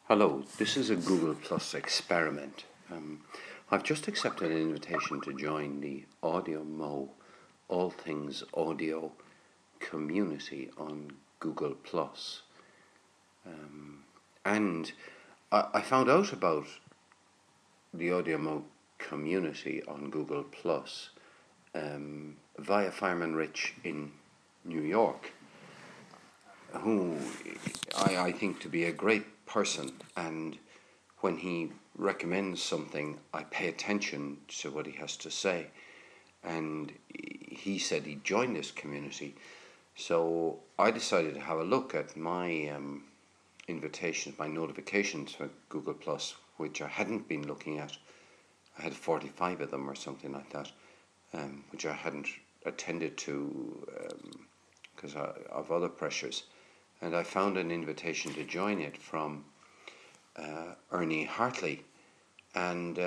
Hello, this is a Google Plus experiment. I've just accepted an invitation to join the AudioMo All Things Audio community on Google Plus. And I found out about the AudioMo community on Google Plus via Fireman Rich in New York, who I think to be a great person, and when he recommends something, I pay attention to what he has to say. And he said he joined this community, so I decided to have a look at my invitations, my notifications for Google Plus, which I hadn't been looking at. I had 45 of them or something like that, which I hadn't attended to because of other pressures. And I found an invitation to join it from Ernie Hartley, and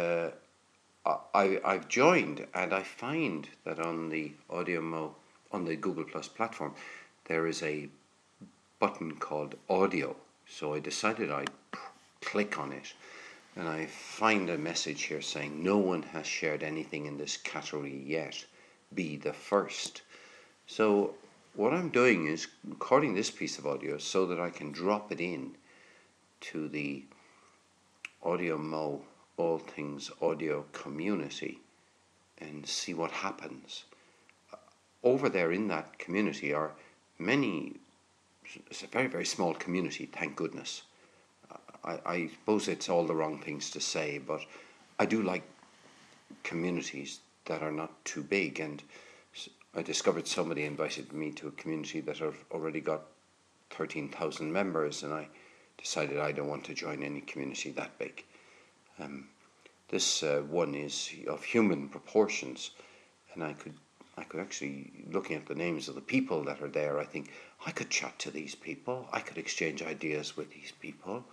I've joined, and I find that on the AudioMo, on the Google Plus platform, there is a button called Audio. So I decided I'd click on it, and I find a message here saying no one has shared anything in this category yet. Be the first. So what I'm doing is recording this piece of audio so that I can drop it in to the AudioMo All Things Audio community and see what happens. Over there in that community are many, it's a very, very small community, thank goodness. I suppose it's all the wrong things to say, but I do like communities that are not too big, and I discovered somebody invited me to a community that have already got 13,000 members, and I decided I don't want to join any community that big. This one is of human proportions, and I could actually, looking at the names of the people that are there, I think I could chat to these people, I could exchange ideas with these people.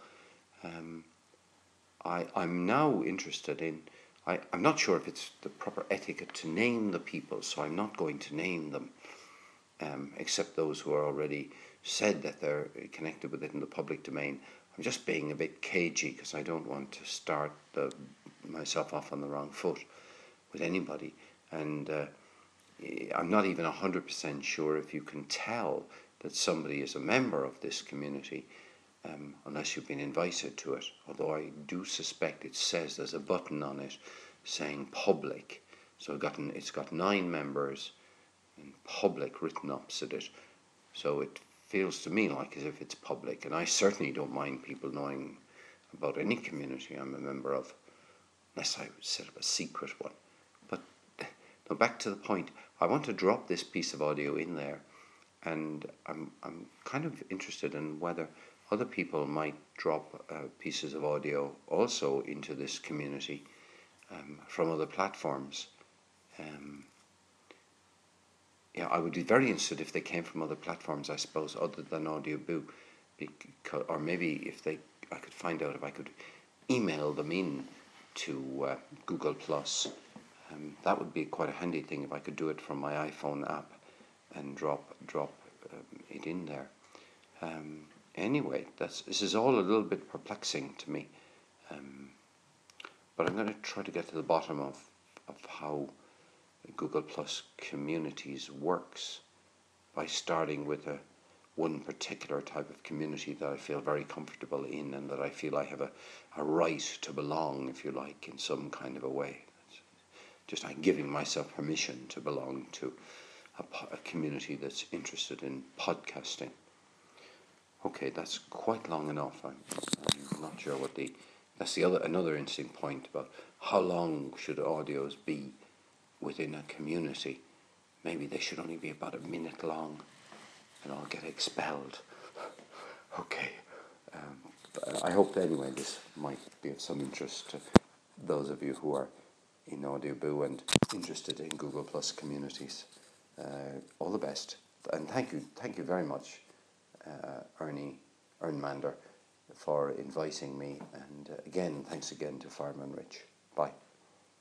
I'm now interested in, I'm not sure if it's the proper etiquette to name the people, so I'm not going to name them, except those who are already said that they're connected with it in the public domain. I'm just being a bit cagey because I don't want to start myself off on the wrong foot with anybody, and I'm not even 100% sure if you can tell that somebody is a member of this community unless you've been invited to it, although I do suspect it says there's a button on it saying public, so it's got 9 members and public written opposite it, so it feels to me like as if it's public, and I certainly don't mind people knowing about any community I'm a member of, unless I set up a secret one. But now back to the point, I want to drop this piece of audio in there, and I'm kind of interested in whether other people might drop pieces of audio also into this community from other platforms. I would be very interested if they came from other platforms, I suppose, other than AudioBoo, or maybe if I could find out if I could email them in to Google Plus. That would be quite a handy thing if I could do it from my iPhone app and drop it in there. Anyway, this is all a little bit perplexing to me, but I'm going to try to get to the bottom of how Google Plus Communities works by starting with one particular type of community that I feel very comfortable in, and that I feel I have a right to belong, if you like, in some kind of a way. Just I'm giving myself permission to belong to a community that's interested in podcasting. Okay, that's quite long enough. I'm not sure what that's another interesting point about how long should audios be within a community. Maybe they should only be about a minute long, and I'll get expelled. Okay, but I hope anyway this might be of some interest to those of you who are in AudioBoo and interested in Google Plus communities. All the best, and thank you very much, Ernmander, for inviting me, and again, thanks again to Fireman Rich. Bye.